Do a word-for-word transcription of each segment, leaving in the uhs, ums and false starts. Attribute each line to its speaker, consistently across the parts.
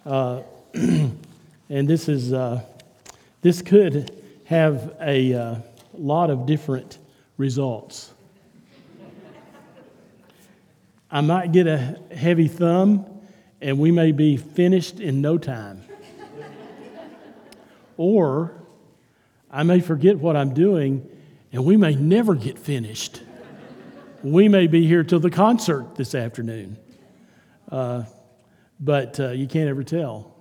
Speaker 1: Uh, and this is uh, this could have a uh, lot of different results. I might get a heavy thumb, and we may be finished in no time. Or I may forget what I'm doing, and we may never get finished. We may be here till the concert this afternoon. Uh, but uh, you can't ever tell.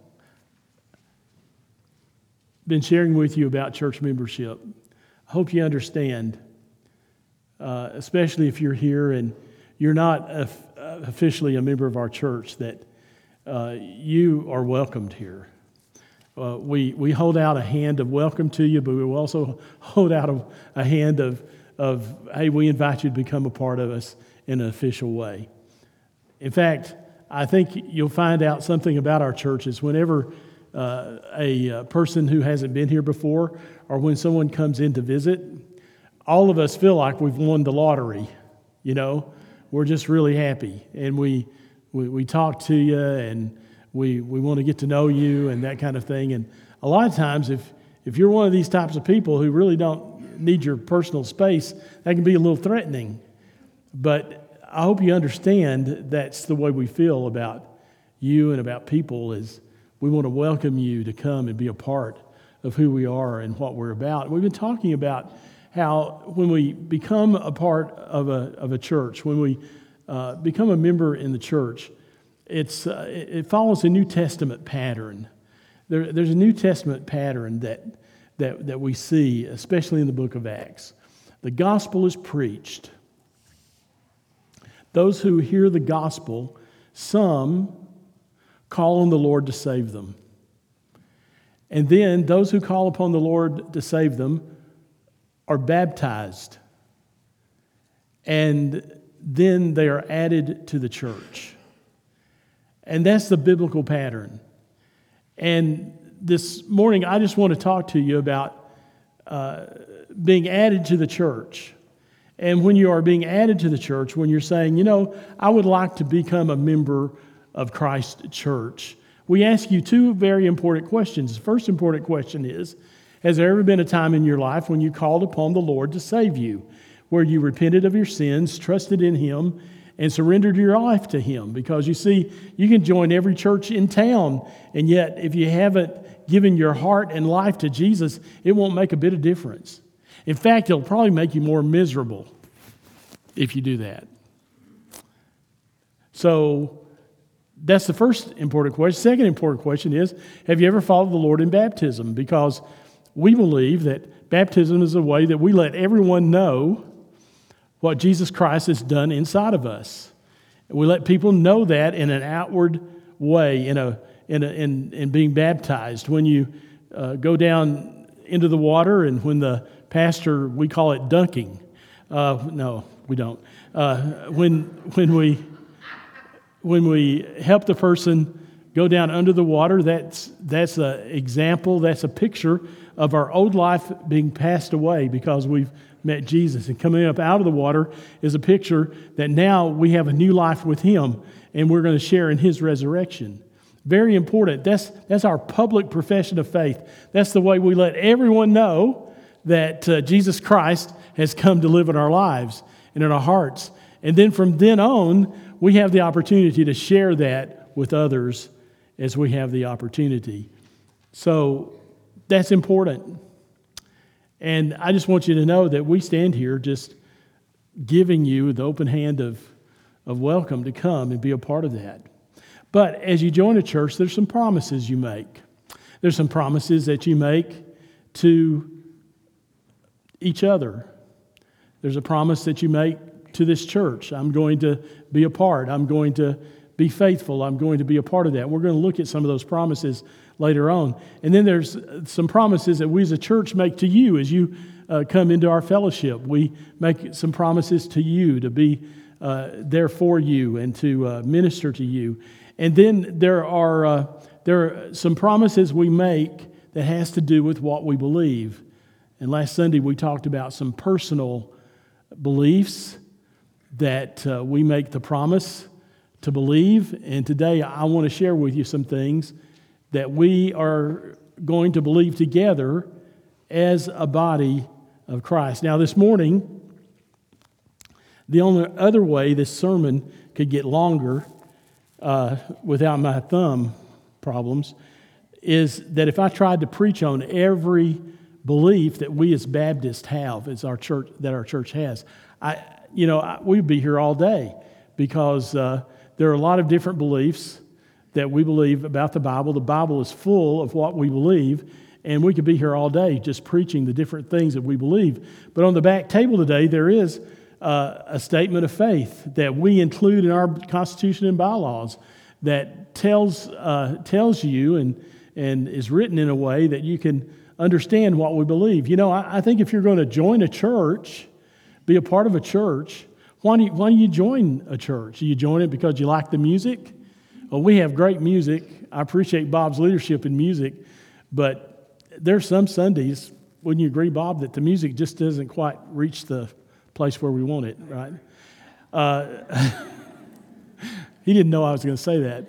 Speaker 1: Been sharing with you about church membership. I hope you understand, uh, especially if you're here and you're not a, uh, officially a member of our church, that uh, you are welcomed here. Uh, we we hold out a hand of welcome to you, but we will also hold out a, a hand of, of, hey, we invite you to become a part of us in an official way. In fact, I think you'll find out something about our churches whenever uh, a, a person who hasn't been here before, or when someone comes in to visit, all of us feel like we've won the lottery. You know, we're just really happy, and we we, we talk to you, and we we want to get to know you, and that kind of thing. And a lot of times, if if you're one of these types of people who really don't need your personal space, that can be a little threatening. But I hope you understand that's the way we feel about you and about people, is we want to welcome you to come and be a part of who we are and what we're about. We've been talking about how when we become a part of a of a church, when we uh, become a member in the church, it's uh, it follows a New Testament pattern. There, there's a New Testament pattern that that that we see, especially in the book of Acts. The gospel is preached. Those who hear the gospel, some call on the Lord to save them. And then those who call upon the Lord to save them are baptized. And then they are added to the church. And that's the biblical pattern. And this morning, I just want to talk to you about uh, being added to the church. And when you are being added to the church, when you're saying, you know, I would like to become a member of Christ Church, we ask you two very important questions. The first important question is, has there ever been a time in your life when you called upon the Lord to save you, where you repented of your sins, trusted in Him, and surrendered your life to Him? Because you see, you can join every church in town, and yet if you haven't given your heart and life to Jesus, it won't make a bit of difference. In fact, it'll probably make you more miserable if you do that. So that's the first important question. Second important question is, have you ever followed the Lord in baptism? Because we believe that baptism is a way that we let everyone know what Jesus Christ has done inside of us. We let people know that in an outward way, in a in a, in, in being baptized. When you uh, go down into the water, and when the pastor, we call it dunking. Uh, no, we don't. Uh, when when we when we help the person go down under the water, that's that's an example. That's a picture of our old life being passed away because we've met Jesus. And coming up out of the water is a picture that now we have a new life with Him, and we're going to share in His resurrection. Very important. That's that's our public profession of faith. That's the way we let everyone know that uh, Jesus Christ has come to live in our lives and in our hearts. And then from then on, we have the opportunity to share that with others as we have the opportunity. So that's important. And I just want you to know that we stand here just giving you the open hand of, of welcome to come and be a part of that. But as you join a church, there's some promises you make. There's some promises that you make to each other. There's a promise that you make to this church. I'm going to be a part. I'm going to be faithful. I'm going to be a part of that. We're going to look at some of those promises later on. And then there's some promises that we as a church make to you as you uh, come into our fellowship. We make some promises to you to be uh, there for you and to uh, minister to you. And then there are uh, there are some promises we make that has to do with what we believe. And last Sunday we talked about some personal beliefs that uh, we make the promise to believe. And today I want to share with you some things that we are going to believe together as a body of Christ. Now, this morning, the only other way this sermon could get longer uh, without my thumb problems is that if I tried to preach on every belief that we as Baptists have, as our church, that our church has, I, you know, I, we'd be here all day because uh, there are a lot of different beliefs that we believe about the Bible. The Bible is full of what we believe, and we could be here all day just preaching the different things that we believe. But on the back table today, there is uh, a statement of faith that we include in our Constitution and bylaws that tells uh, tells you and and is written in a way that you can understand what we believe. You know, I, I think if you're going to join a church, be a part of a church, why do you, why do you join a church? Do you join it because you like the music? Well, we have great music. I appreciate Bob's leadership in music, but there's some Sundays, wouldn't you agree, Bob, that the music just doesn't quite reach the place where we want it, right? Uh, he didn't know I was going to say that.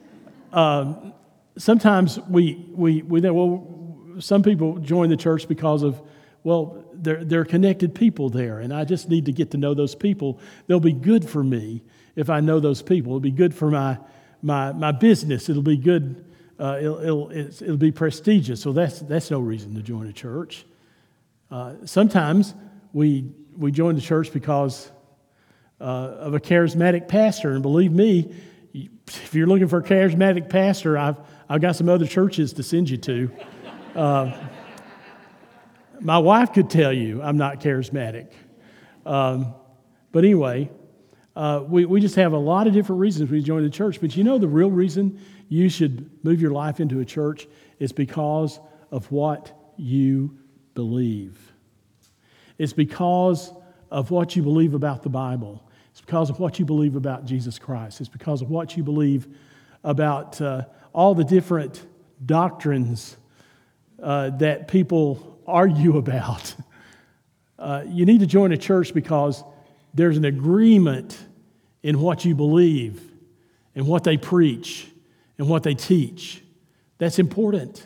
Speaker 1: Um, sometimes we we we think, well, some people join the church because of, well, they're they're connected people there, and I just need to get to know those people. They'll be good for me if I know those people. It'll be good for my my my business. It'll be good. Uh, it'll it'll, it's, it'll be prestigious. So that's that's no reason to join a church. Uh, sometimes we we join the church because uh, of a charismatic pastor, and believe me, if you're looking for a charismatic pastor, I've I've got some other churches to send you to. Uh, my wife could tell you I'm not charismatic, um, but anyway. Uh, we, we just have a lot of different reasons we join the church. But you know the real reason you should move your life into a church is because of what you believe. It's because of what you believe about the Bible. It's because of what you believe about Jesus Christ. It's because of what you believe about uh, all the different doctrines uh, that people argue about. Uh, you need to join a church because there's an agreement in what you believe and what they preach and what they teach. That's important.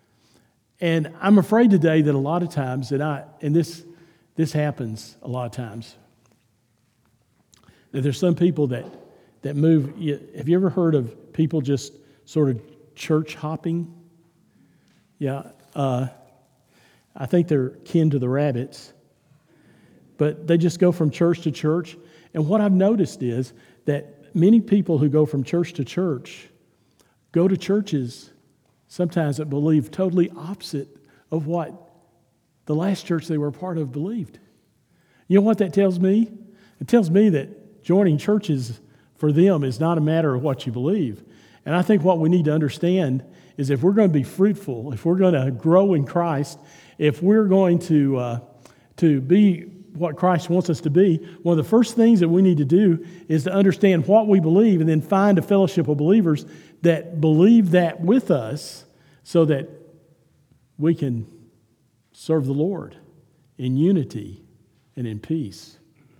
Speaker 1: And I'm afraid today that a lot of times that I, and this this happens a lot of times, that there's some people that, that move. Have you ever heard of people just sort of church hopping? Yeah, uh, I think they're kin to the rabbits. But they just go from church to church. And what I've noticed is that many people who go from church to church go to churches sometimes that believe totally opposite of what the last church they were a part of believed. You know what that tells me? It tells me that joining churches for them is not a matter of what you believe. And I think what we need to understand is if we're going to be fruitful, if we're going to grow in Christ, if we're going to uh, to be what Christ wants us to be, one of the first things that we need to do is to understand what we believe and then find a fellowship of believers that believe that with us so that we can serve the Lord in unity and in peace.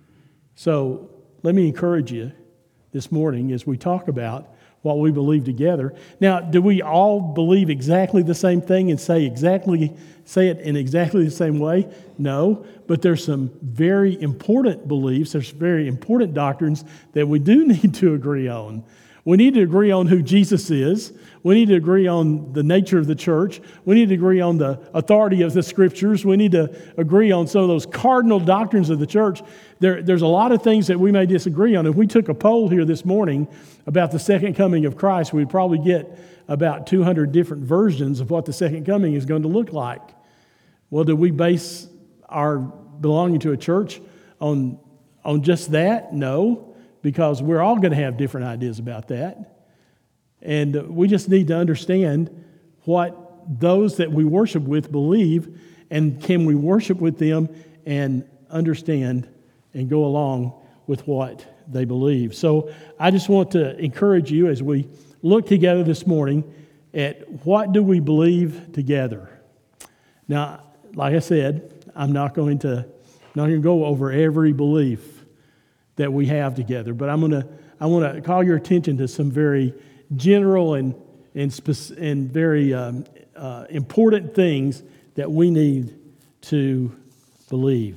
Speaker 1: So let me encourage you this morning as we talk about what we believe together. Now, do we all believe exactly the same thing and say exactly say it in exactly the same way? No, but there's some very important beliefs, there's very important doctrines that we do need to agree on. We need to agree on who Jesus is. We need to agree on the nature of the church. We need to agree on the authority of the Scriptures. We need to agree on some of those cardinal doctrines of the church. There, there's a lot of things that we may disagree on. If we took a poll here this morning about the second coming of Christ, we'd probably get about two hundred different versions of what the second coming is going to look like. Well, do we base our belonging to a church on, on just that? No, because we're all going to have different ideas about that. And we just need to understand what those that we worship with believe, and can we worship with them and understand and go along with what they believe. So I just want to encourage you as we look together this morning at what do we believe together. Now, like I said, I'm not going to not going to go over every belief that we have together, but I'm going to I want to call your attention to some very general and and, spec- and very um, uh, important things that we need to believe.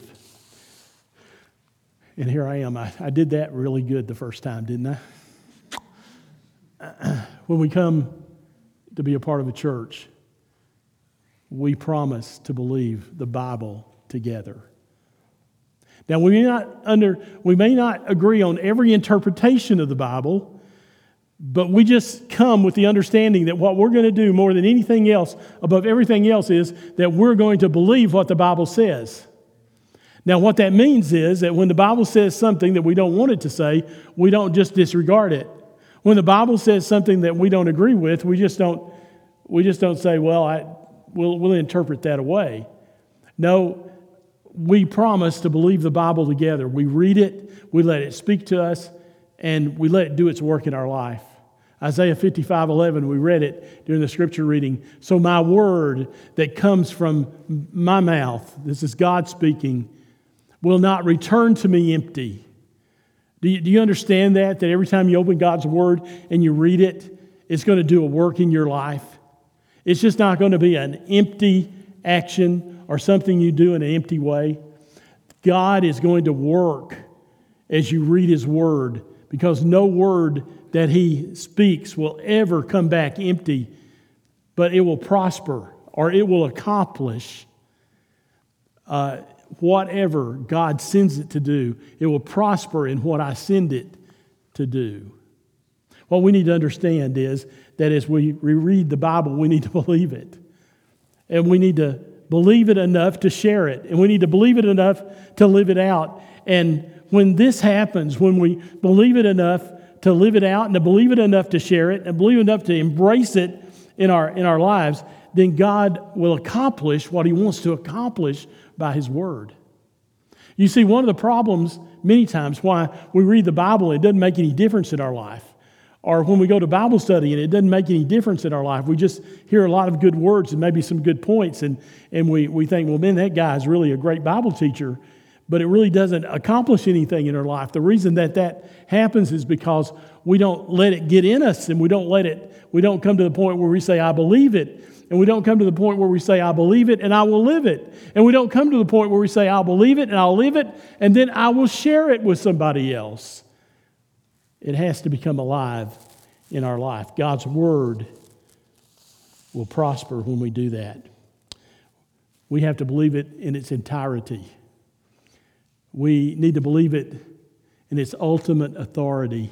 Speaker 1: And here I am. I, I did that really good the first time, didn't I? When we come to be a part of a church, we promise to believe the Bible together. Now, we may not under we may not agree on every interpretation of the Bible, but we just come with the understanding that what we're going to do more than anything else, above everything else, is that we're going to believe what the Bible says. Now, what that means is that when the Bible says something that we don't want it to say, we don't just disregard it. When the Bible says something that we don't agree with, we just don't we just don't say, well, I, we'll, we'll interpret that away. No, we promise to believe the Bible together. We read it, we let it speak to us, and we let it do its work in our life. Isaiah fifty-five eleven, we read it during the scripture reading. So my word that comes from my mouth, this is God speaking, will not return to me empty. Do you, do you understand that? That every time you open God's word and you read it, it's going to do a work in your life. It's just not going to be an empty action or something you do in an empty way. God is going to work as you read His word, because no word that He speaks will ever come back empty, but it will prosper or it will accomplish uh, whatever God sends it to do. It will prosper in what I send it to do. What we need to understand is that as we read the Bible, we need to believe it. And we need to believe it enough to share it. And we need to believe it enough to live it out. And when this happens, when we believe it enough to live it out and to believe it enough to share it and believe enough to embrace it in our, in our lives, then God will accomplish what He wants to accomplish by His word. You see, one of the problems many times why we read the Bible and it doesn't make any difference in our life, or when we go to Bible study and it doesn't make any difference in our life, we just hear a lot of good words and maybe some good points, and, and we, we think, well, man, that guy is really a great Bible teacher, but it really doesn't accomplish anything in our life. The reason that that happens is because we don't let it get in us, and we don't let it, we don't come to the point where we say, I believe it. And we don't come to the point where we say, I believe it and I will live it. And we don't come to the point where we say, I'll believe it and I'll live it, and then I will share it with somebody else. It has to become alive in our life. God's word will prosper when we do that. We have to believe it in its entirety. We need to believe it in its ultimate authority.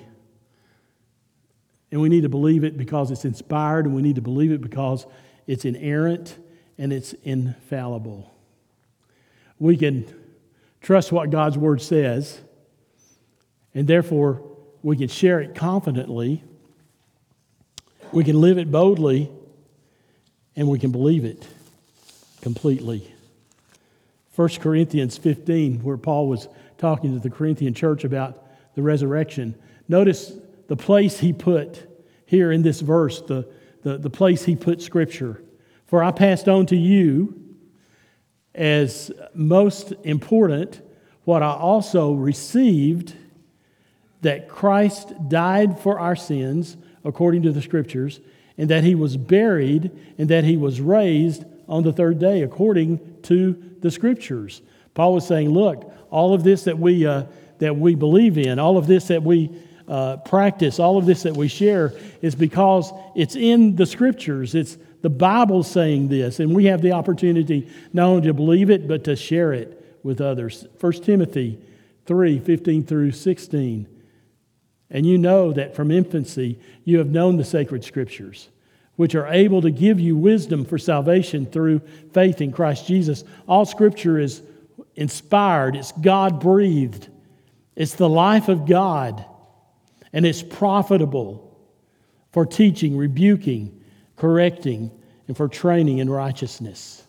Speaker 1: And we need to believe it because it's inspired, and we need to believe it because it's inerrant and it's infallible. We can trust what God's word says, and therefore we can share it confidently. We can live it boldly, and we can believe it completely. First Corinthians fifteen, where Paul was talking to the Corinthian church about the resurrection. Notice the place he put here in this verse, the The, the place he put Scripture. For I passed on to you as most important what I also received, that Christ died for our sins according to the Scriptures, and that He was buried, and that He was raised on the third day according to the Scriptures. Paul was saying, look, all of this that we uh, that we believe in, all of this that we Uh, practice, all of this that we share, is because it's in the Scriptures. It's the Bible saying this, and we have the opportunity not only to believe it, but to share it with others. First Timothy three, fifteen through sixteen. And you know that from infancy you have known the sacred Scriptures, which are able to give you wisdom for salvation through faith in Christ Jesus. All Scripture is inspired. It's God-breathed. It's the life of God. And it's profitable for teaching, rebuking, correcting, and for training in righteousness.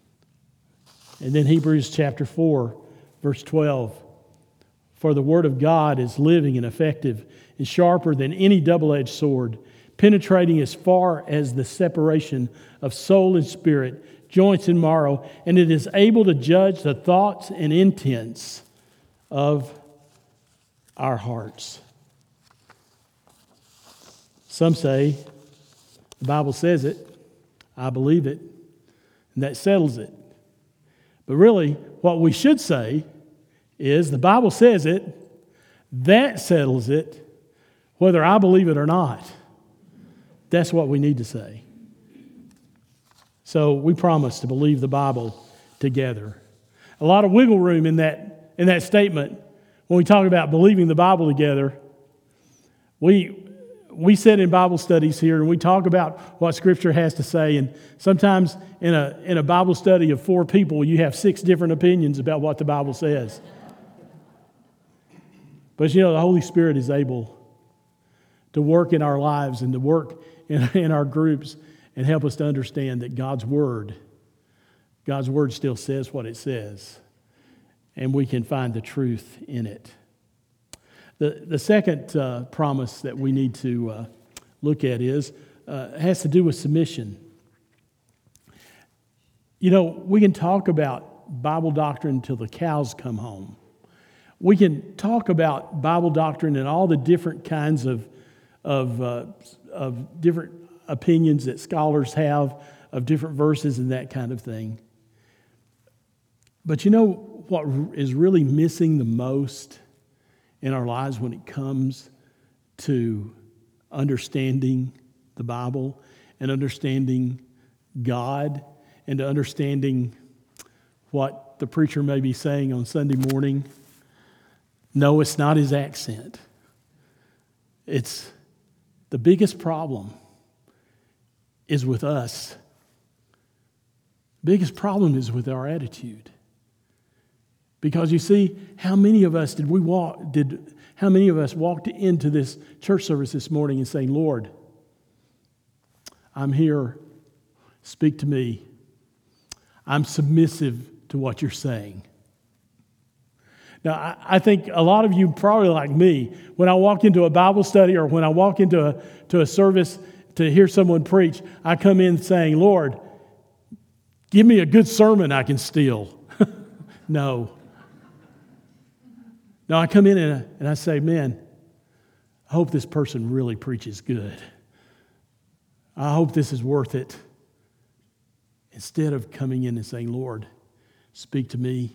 Speaker 1: And then Hebrews chapter four, verse twelve. For the word of God is living and effective and sharper than any double-edged sword, penetrating as far as the separation of soul and spirit, joints and marrow, and it is able to judge the thoughts and intents of our hearts. Some say The Bible says it. I believe it. And that settles it. But really, what we should say is the Bible says it. That settles it, whether I believe it or not. That's what we need to say. So we promise to believe the Bible together. A lot of wiggle room in that, in that statement when we talk about believing the Bible together. We, we sit in Bible studies here and we talk about what Scripture has to say. And sometimes in a, in a Bible study of four people, you have six different opinions about what the Bible says. But you know, the Holy Spirit is able to work in our lives and to work in, in our groups and help us to understand that God's Word, God's Word still says what it says, and we can find the truth in it. The, the second uh, promise that we need to uh, look at is, uh, has to do with submission. You know, we can talk about Bible doctrine until the cows come home. We can talk about Bible doctrine and all the different kinds of, of, uh, of different opinions that scholars have of different verses and that kind of thing. But you know what is really missing the most in our lives when it comes to understanding the Bible and understanding God and to understanding what the preacher may be saying on Sunday morning? No, it's not his accent. It's the biggest problem is with us. Biggest problem is with our attitude. Because you see, how many of us did we walk, did, how many of us walked into this church service this morning and saying, Lord, I'm here, speak to me. I'm submissive to what you're saying. Now, I, I think a lot of you probably like me, when I walk into a Bible study or when I walk into a, to a service to hear someone preach, I come in saying, Lord, give me a good sermon I can steal. No. No, I come in and I, and I say, man, I hope this person really preaches good. I hope this is worth it. Instead of coming in and saying, Lord, speak to me.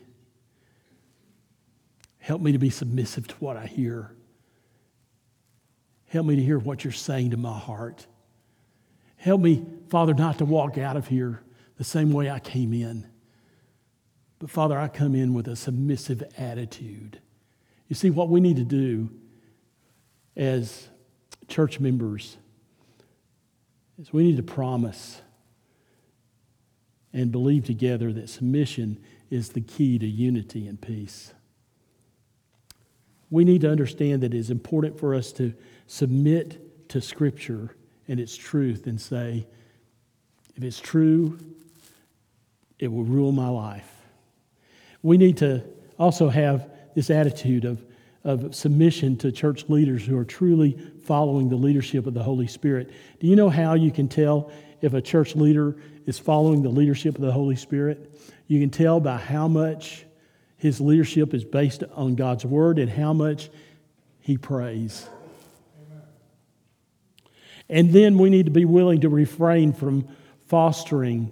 Speaker 1: Help me to be submissive to what I hear. Help me to hear what you're saying to my heart. Help me, Father, not to walk out of here the same way I came in. But Father, I come in with a submissive attitude. You see, what we need to do as church members is we need to promise and believe together that submission is the key to unity and peace. We need to understand that it is important for us to submit to Scripture and its truth and say, if it's true, it will rule my life. We need to also have this attitude of, of submission to church leaders who are truly following the leadership of the Holy Spirit. Do you know how you can tell if a church leader is following the leadership of the Holy Spirit? You can tell by how much his leadership is based on God's Word and how much he prays. Amen. And then we need to be willing to refrain from fostering,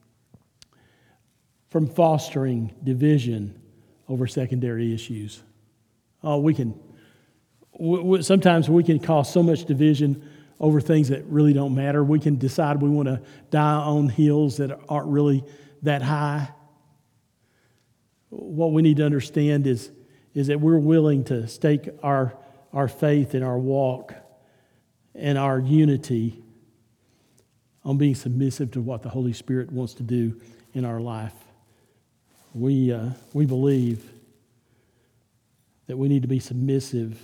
Speaker 1: from fostering division over secondary issues. Oh, we can, w- w- sometimes we can cause so much division over things that really don't matter. We can decide we want to die on hills that aren't really that high. What we need to understand is, is that we're willing to stake our, our faith and our walk and our unity on being submissive to what the Holy Spirit wants to do in our life. We, uh, we believe that we need to be submissive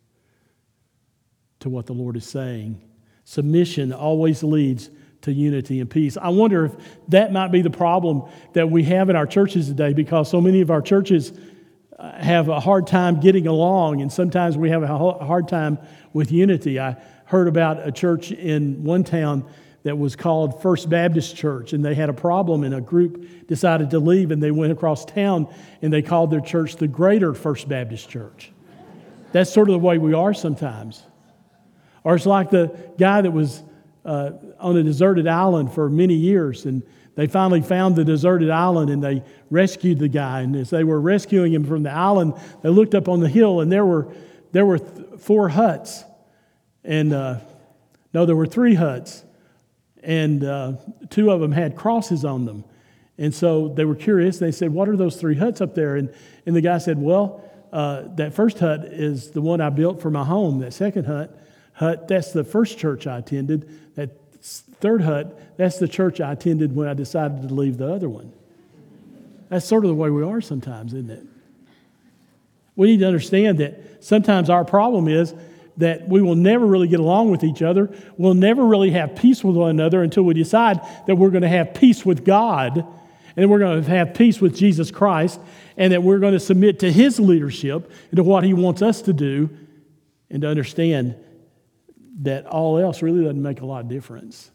Speaker 1: to what the Lord is saying. Submission always leads to unity and peace. I wonder if that might be the problem that we have in our churches today, because so many of our churches have a hard time getting along, and sometimes we have a hard time with unity. I heard about a church in one town that was called First Baptist Church, and they had a problem, and a group decided to leave, and they went across town, and they called their church the Greater First Baptist Church. That's sort of the way we are sometimes. Or it's like the guy that was uh, on a deserted island for many years, and they finally found the deserted island, and they rescued the guy. And as they were rescuing him from the island, they looked up on the hill, and there were there were th- four huts, and uh, no, there were three huts, and uh, two of them had crosses on them. And so they were curious. They said, "What are those three huts up there?" And and the guy said, "Well, uh, that first hut is the one I built for my home. That second hut, hut that's the first church I attended. That third hut, that's the church I attended when I decided to leave the other one." That's sort of the way we are sometimes, isn't it? We need to understand that sometimes our problem is that we will never really get along with each other. We'll never really have peace with one another until we decide that we're going to have peace with God, and we're going to have peace with Jesus Christ, and that we're going to submit to His leadership and to what He wants us to do, and to understand that all else really doesn't make a lot of difference.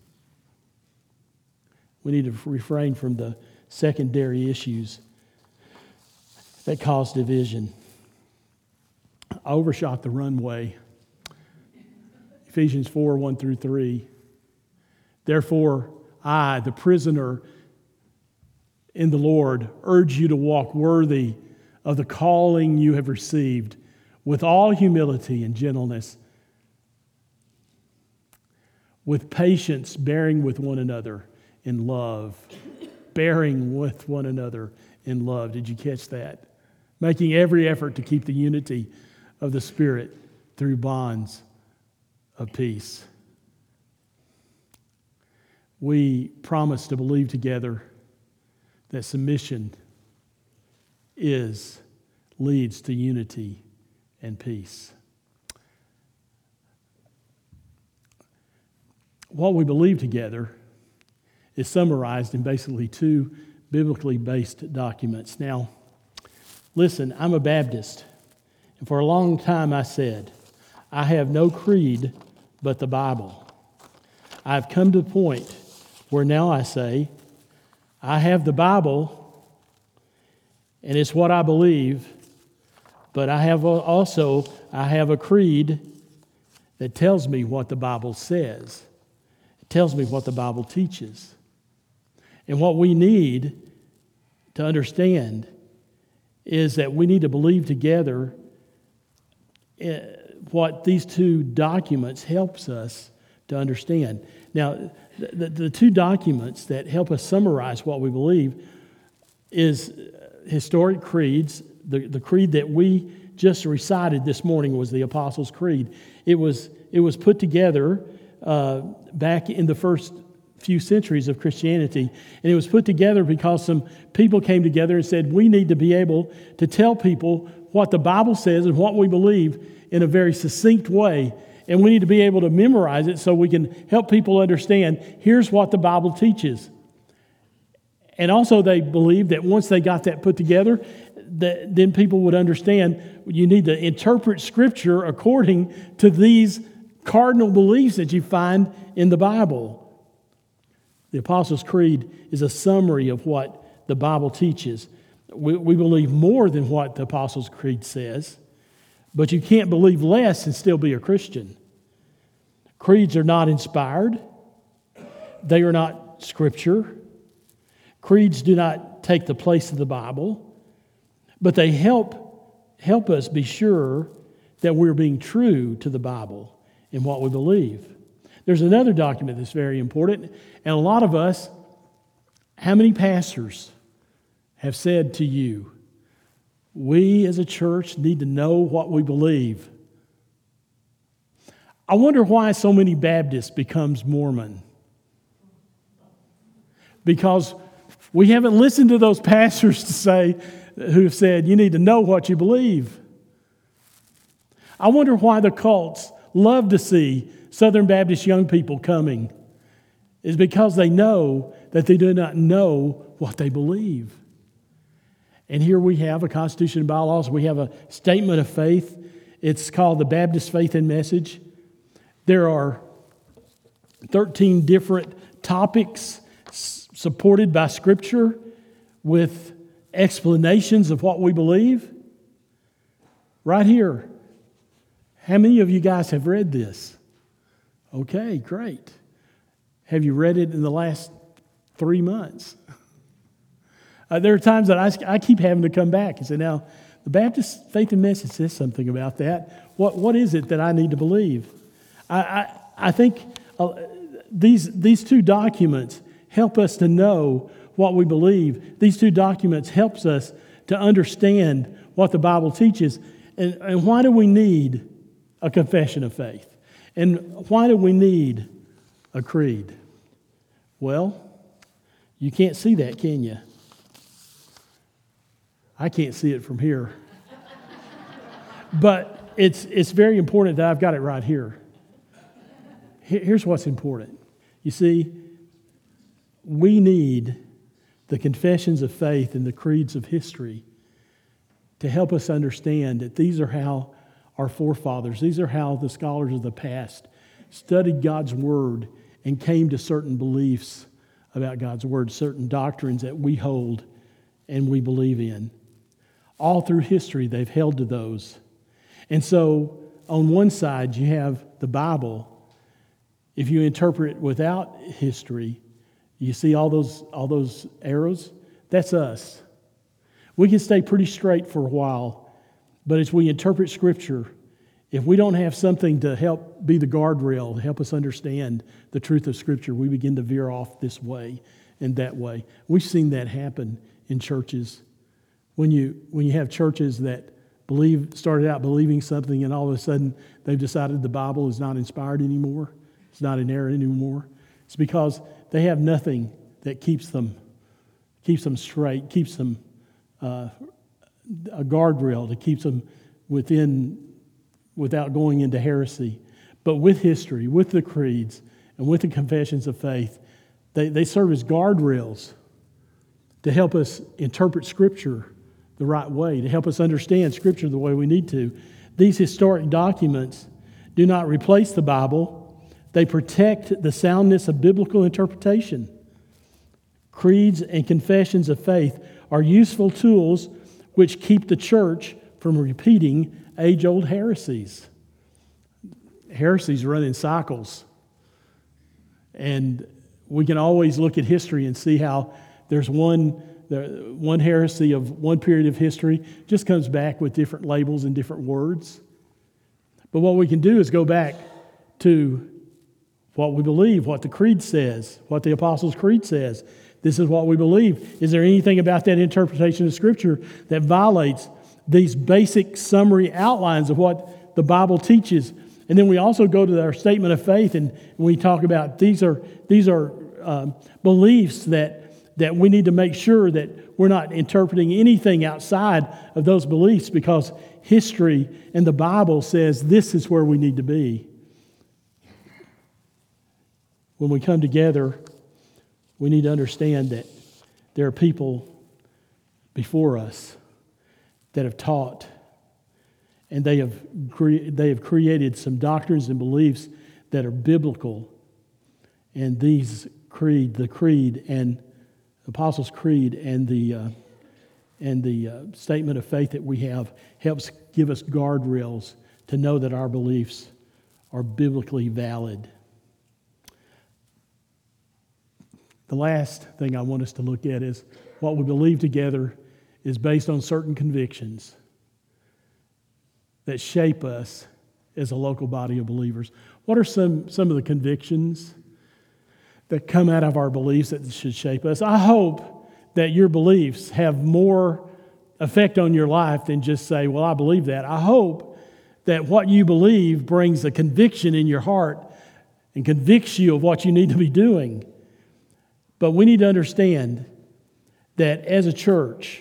Speaker 1: We need to refrain from the secondary issues that cause division. I overshot the runway. Ephesians four, one through three. Therefore, I, the prisoner in the Lord, urge you to walk worthy of the calling you have received, with all humility and gentleness, with patience, bearing with one another in love. Bearing with one another in love. Did you catch that? Making every effort to keep the unity of the Spirit through bonds of peace. We promise to believe together that submission is, leads to unity and peace. What we believe together is summarized in basically two biblically based documents. Now, listen, I'm a Baptist, and for a long time I said, I have no creed but the Bible. I've come to the point where now I say, I have the Bible, and it's what I believe, but I have also, I have a creed that tells me what the Bible says. It tells me what the Bible teaches. And what we need to understand is that we need to believe together what these two documents helps us to understand. Now, the, the two documents that help us summarize what we believe is historic creeds. The, the creed that we just recited this morning was the Apostles' Creed. It was, it was put together uh, back in the first few centuries of Christianity. And it was put together because some people came together and said, we need to be able to tell people what the Bible says and what we believe in a very succinct way. And we need to be able to memorize it so we can help people understand, here's what the Bible teaches. And also they believed that once they got that put together, that then people would understand you need to interpret Scripture according to these cardinal beliefs that you find in the Bible. The Apostles' Creed is a summary of what the Bible teaches. We, we believe more than what the Apostles' Creed says, but you can't believe less and still be a Christian. Creeds are not inspired. They are not Scripture. Creeds do not take the place of the Bible, but they help, help us be sure that we're being true to the Bible in what we believe. There's another document that's very important, and a lot of us, how many pastors have said to you, we as a church need to know what we believe? I wonder why so many Baptists becomes Mormon. Because we haven't listened to those pastors to say, who have said, you need to know what you believe. I wonder why the cults love to see Southern Baptist young people coming. Is because they know that they do not know what they believe. And here we have a Constitution and bylaws. We have a statement of faith. It's called the Baptist Faith and Message. There are thirteen different topics s- supported by Scripture with explanations of what we believe. Right here. How many of you guys have read this? Okay, great. Have you read it in the last three months? Uh, there are times that I, I keep having to come back and say, now, the Baptist Faith and Message says something about that. What What is it that I need to believe? I, I, I think uh, these, these two documents help us to know what we believe. These two documents helps us to understand what the Bible teaches. And, and why do we need a confession of faith? And why do we need a creed? Well, you can't see that, can you? I can't see it from here. But it's it's very important that I've got it right here. Here's what's important. You see, we need the confessions of faith and the creeds of history to help us understand that these are how our forefathers, these are how the scholars of the past studied God's Word and came to certain beliefs about God's Word, certain doctrines that we hold and we believe in. All through history, they've held to those. And so, on one side, you have the Bible. If you interpret without history, you see all those, all those arrows? That's us. We can stay pretty straight for a while, but as we interpret Scripture, if we don't have something to help be the guardrail, to help us understand the truth of Scripture, we begin to veer off this way and that way. We've seen that happen in churches. When you when you have churches that believe started out believing something and all of a sudden they've decided the Bible is not inspired anymore, it's not inerrant anymore, it's because they have nothing that keeps them keeps them straight, keeps them uh, a guardrail that keeps them within without going into heresy. But with history, with the creeds, and with the confessions of faith, they, they serve as guardrails to help us interpret Scripture the right way, to help us understand Scripture the way we need to. These historic documents do not replace the Bible. They protect the soundness of biblical interpretation. Creeds and confessions of faith are useful tools which keep the church from repeating age-old heresies. Heresies run in cycles. And we can always look at history and see how there's one, the, one heresy of one period of history just comes back with different labels and different words. But what we can do is go back to what we believe, what the Creed says, what the Apostles' Creed says. This is what we believe. Is there anything about that interpretation of Scripture that violates these basic summary outlines of what the Bible teaches? And then we also go to our statement of faith, and we talk about these are these are uh, beliefs that that we need to make sure that we're not interpreting anything outside of those beliefs, because history and the Bible says this is where we need to be. When we come together, we need to understand that there are people before us that have taught, and they have cre- they have created some doctrines and beliefs that are biblical. And these creed, the creed and Apostles' Creed and the uh, and the uh, statement of faith that we have helps give us guardrails to know that our beliefs are biblically valid. The last thing I want us to look at is what we believe together is based on certain convictions that shape us as a local body of believers. What are some, some of the convictions that come out of our beliefs that should shape us? I hope that your beliefs have more effect on your life than just say, well, I believe that. I hope that what you believe brings a conviction in your heart and convicts you of what you need to be doing. But we need to understand that as a church,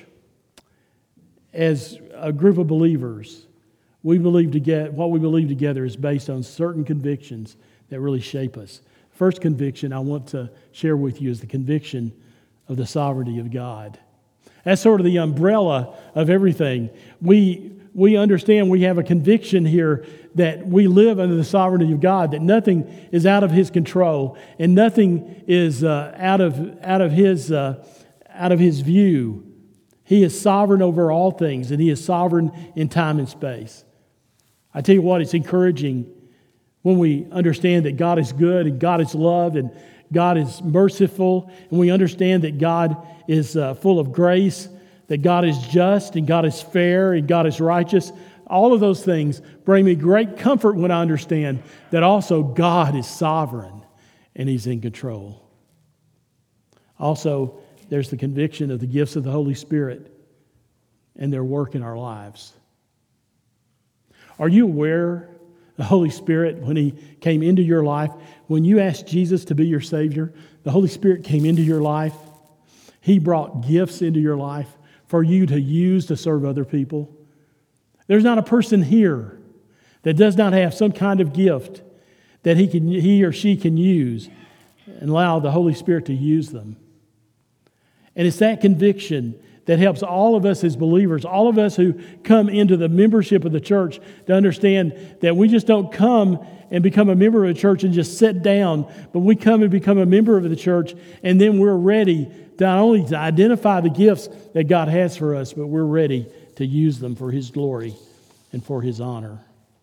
Speaker 1: as a group of believers, we believe together, what we believe together is based on certain convictions that really shape us. First conviction I want to share with you is the conviction of the sovereignty of God. That's sort of the umbrella of everything. We we understand we have a conviction here that we live under the sovereignty of God, that nothing is out of His control and nothing is uh, out of out of His uh, out of His view. He is sovereign over all things, and He is sovereign in time and space. I tell you what, it's encouraging when we understand that God is good and God is love and God is merciful, and we understand that God is uh, full of grace, that God is just, and God is fair, and God is righteous. All of those things bring me great comfort when I understand that also God is sovereign and He's in control. Also, there's the conviction of the gifts of the Holy Spirit and their work in our lives. Are you aware the Holy Spirit, when He came into your life, when you asked Jesus to be your Savior, the Holy Spirit came into your life. He brought gifts into your life for you to use to serve other people. There's not a person here that does not have some kind of gift that he can, he or she can use and allow the Holy Spirit to use them. And it's that conviction that helps all of us as believers, all of us who come into the membership of the church, to understand that we just don't come and become a member of the church and just sit down, but we come and become a member of the church, and then we're ready to not only to identify the gifts that God has for us, but we're ready to use them for His glory and for His honor.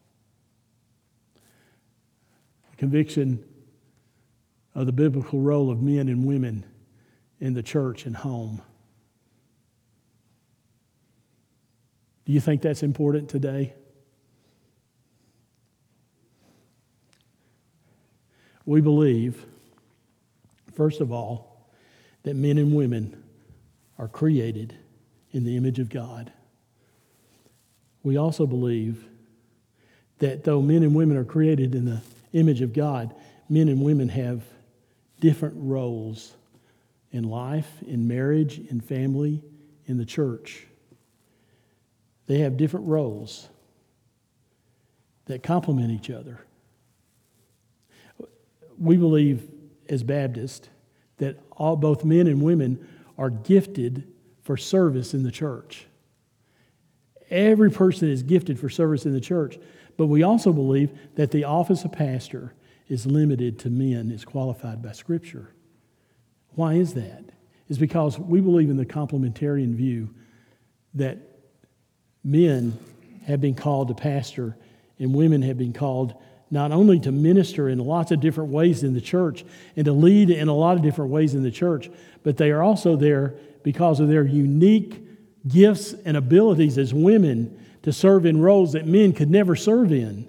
Speaker 1: The conviction of the biblical role of men and women in the church and home. Do you think that's important today? We believe, first of all, that men and women are created in the image of God. We also believe that though men and women are created in the image of God, men and women have different roles in life, in marriage, in family, in the church. They have different roles that complement each other. We believe as Baptists that all, both men and women are gifted for service in the church. Every person is gifted for service in the church, but we also believe that the office of pastor is limited to men, is qualified by Scripture. Why is that? It's because we believe in the complementarian view that men have been called to pastor and women have been called not only to minister in lots of different ways in the church and to lead in a lot of different ways in the church, but they are also there because of their unique gifts and abilities as women to serve in roles that men could never serve in.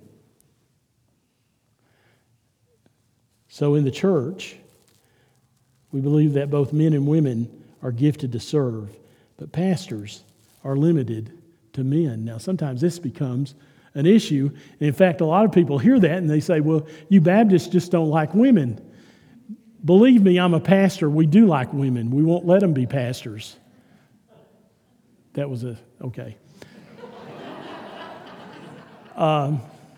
Speaker 1: So in the church, we believe that both men and women are gifted to serve, but pastors are limited to men. Now, sometimes this becomes an issue. And in fact, a lot of people hear that and they say, well, you Baptists just don't like women. Believe me, I'm a pastor. We do like women. We won't let them be pastors. That was a, okay. um,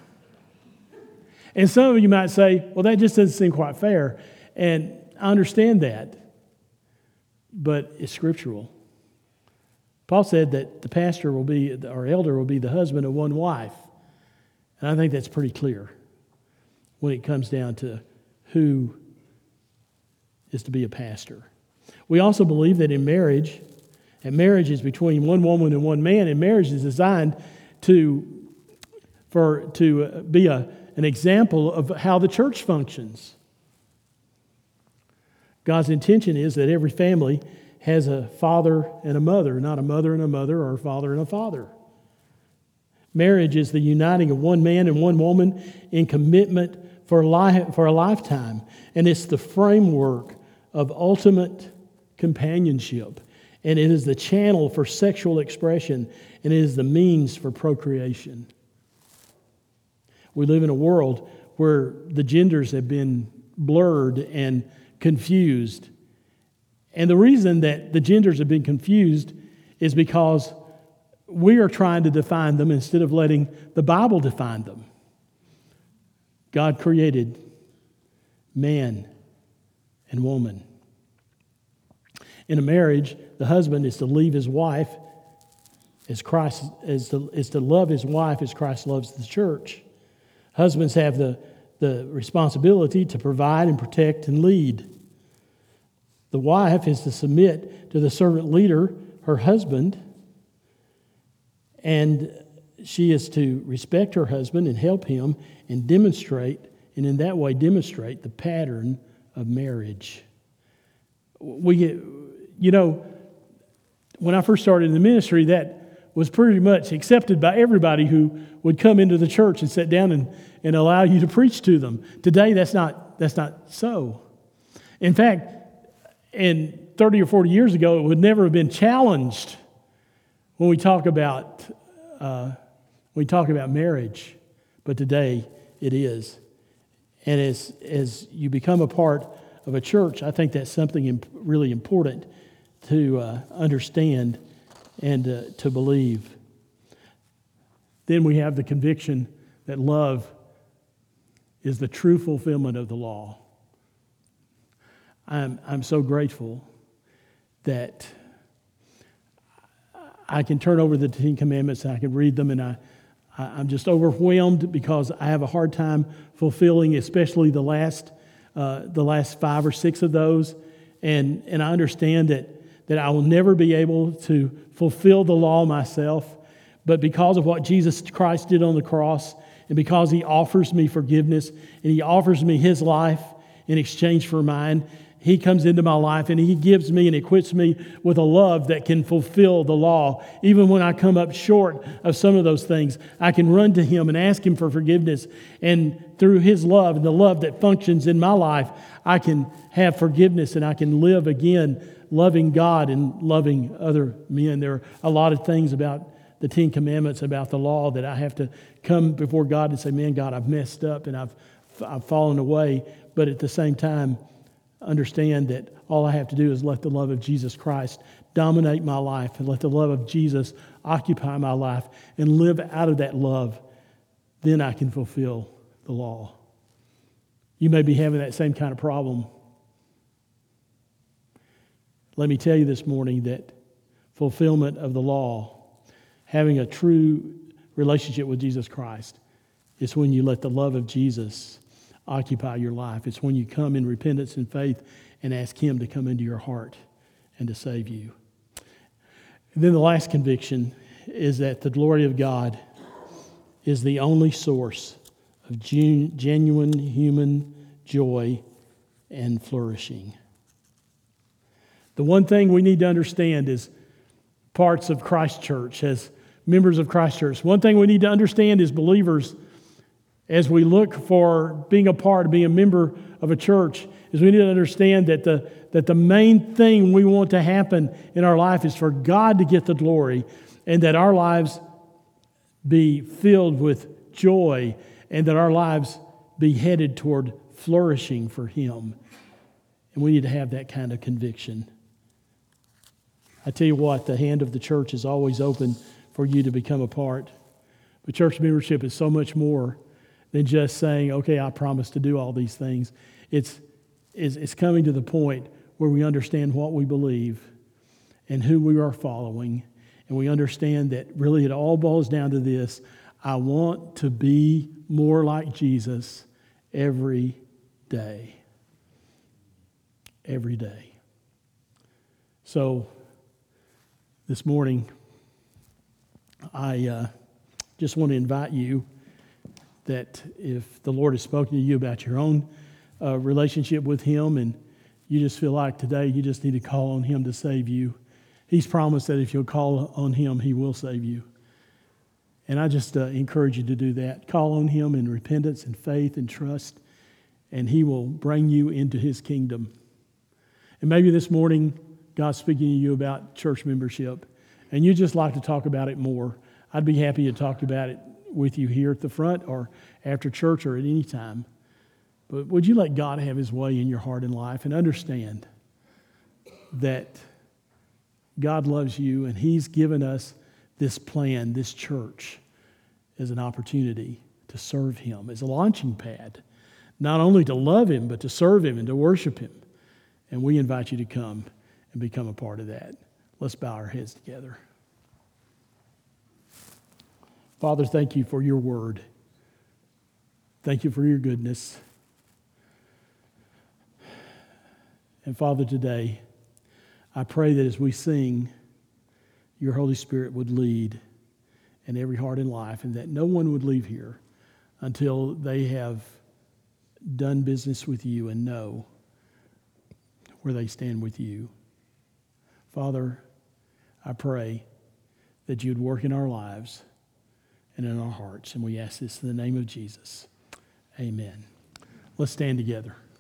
Speaker 1: and some of you might say, well, that just doesn't seem quite fair. And I understand that, but it's scriptural. Paul said that the pastor will be, or elder will be the husband of one wife. And I think that's pretty clear when it comes down to who is to be a pastor. We also believe that in marriage, and marriage is between one woman and one man, and marriage is designed to, for, to be a, an example of how the church functions. God's intention is that every family has a father and a mother, not a mother and a mother or a father and a father. Marriage is the uniting of one man and one woman in commitment for life, for a lifetime. And it's the framework of ultimate companionship. And it is the channel for sexual expression. And it is the means for procreation. We live in a world where the genders have been blurred and confused. And the reason that the genders have been confused is because we are trying to define them instead of letting the Bible define them. God created man and woman. In a marriage, the husband is to leave his wife as Christ is to, is to love his wife as Christ loves the church. Husbands have the, the responsibility to provide and protect and lead. The wife is to submit to the servant leader, her husband, and she is to respect her husband and help him and demonstrate, and in that way demonstrate the pattern of marriage. We get, you know, when I first started in the ministry, that was pretty much accepted by everybody who would come into the church and sit down and, and allow you to preach to them. Today, that's not that's not so. In fact, in thirty or forty years ago, it would never have been challenged when we talk about uh, when we talk about marriage, but today it is. And as as you become a part of a church, I think that's something imp- really important to uh, understand and uh, to believe. Then we have the conviction that love is the true fulfillment of the law. I'm I'm so grateful that I can turn over the Ten Commandments and I can read them, and I, I I'm just overwhelmed because I have a hard time fulfilling, especially the last uh, the last five or six of those, and and I understand that that I will never be able to fulfill the law myself, but because of what Jesus Christ did on the cross, and because He offers me forgiveness and He offers me His life in exchange for mine, He comes into my life and He gives me and equips me with a love that can fulfill the law. Even when I come up short of some of those things, I can run to Him and ask Him for forgiveness. And through His love and the love that functions in my life, I can have forgiveness and I can live again loving God and loving other men. There are a lot of things about the Ten Commandments, about the law, that I have to come before God and say, man, God, I've messed up and I've, I've fallen away. But at the same time, understand that all I have to do is let the love of Jesus Christ dominate my life and let the love of Jesus occupy my life and live out of that love. Then I can fulfill the law. You may be having that same kind of problem. Let me tell you this morning that fulfillment of the law, having a true relationship with Jesus Christ, is when you let the love of Jesus occupy your life. It's when you come in repentance and faith and ask Him to come into your heart and to save you. And then the last conviction is that the glory of God is the only source of gen- genuine human joy and flourishing. The one thing we need to understand is parts of Christ Church, as members of Christ Church. One thing we need to understand as believers, as we look for being a part, being a member of a church, is we need to understand that the, that the main thing we want to happen in our life is for God to get the glory, and that our lives be filled with joy, and that our lives be headed toward flourishing for Him. And we need to have that kind of conviction. I tell you what, the hand of the church is always open for you to become a part. But church membership is so much more than just saying, okay, I promise to do all these things. It's, it's, it's coming to the point where we understand what we believe and who we are following. And we understand that really it all boils down to this: I want to be more like Jesus every day. Every day. So this morning, I uh, just want to invite you that if the Lord has spoken to you about your own uh, relationship with Him, and you just feel like today you just need to call on Him to save you, He's promised that if you'll call on Him, He will save you. And I just uh, encourage you to do that. Call on Him in repentance and faith and trust, and He will bring you into His kingdom. And maybe this morning, God's speaking to you about church membership, and you'd just like to talk about it more. I'd be happy to talk about it with you here at the front or after church or at any time. But would you let God have His way in your heart and life, and understand that God loves you, and He's given us this plan, this church, as an opportunity to serve Him, as a launching pad, not only to love Him, but to serve Him and to worship Him. And we invite you to come and become a part of that. Let's bow our heads together. Father, thank you for your word. Thank you for your goodness. And Father, today, I pray that as we sing, your Holy Spirit would lead in every heart and life, and that no one would leave here until they have done business with you and know where they stand with you. Father, I pray that you'd work in our lives and in our hearts. And we ask this in the name of Jesus. Amen. Let's stand together.